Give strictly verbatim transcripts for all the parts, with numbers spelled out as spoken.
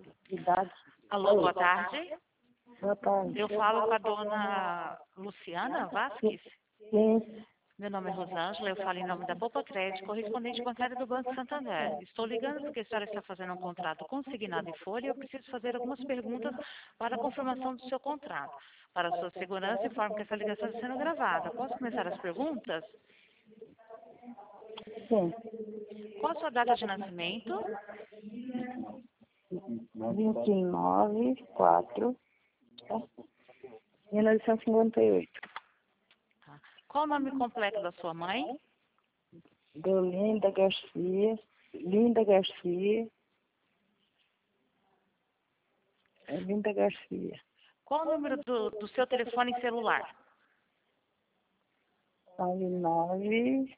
Idade. Alô, boa tarde. Boa tarde. Eu falo com a dona Luciana Vasques. Sim. Meu nome é Rosângela, eu falo em nome da Poupa Crédito, correspondente bancário do Banco Santander. Estou ligando porque a senhora está fazendo um contrato consignado em folha e eu preciso fazer algumas perguntas para a confirmação do seu contrato. Para a sua segurança, informo que essa ligação está sendo gravada. Posso começar as perguntas? Sim. Qual a sua data de nascimento? vinte e nove, quatro, mil novecentos e cinquenta e oito. Tá. Qual o nome completo da sua mãe? Dolinda Garcia. Linda Garcia. É Linda Garcia. Qual o número do, do seu telefone celular? nove nove,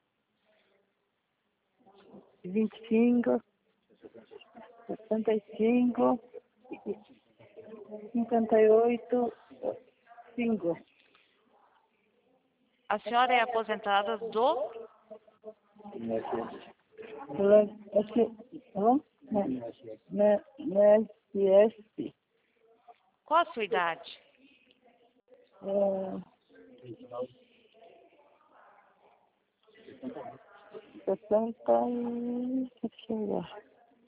vinte e cinco, sessenta e cinco, cinquenta e oito, cinco. A senhora é aposentada do... Na S S P. Qual a sua idade? É, sessenta e... Deixa eu ver.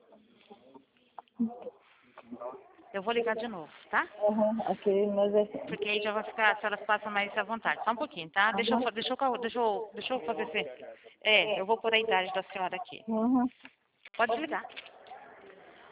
Eu vou ligar de novo, tá? Aham, ok, mas é... Porque aí já vai ficar, a senhora passa mais à vontade. Só um pouquinho, tá? Deixa eu, fa- deixa eu, deixa eu, deixa eu fazer assim. É, eu vou pôr a idade da senhora aqui. Uhum. Pode ligar.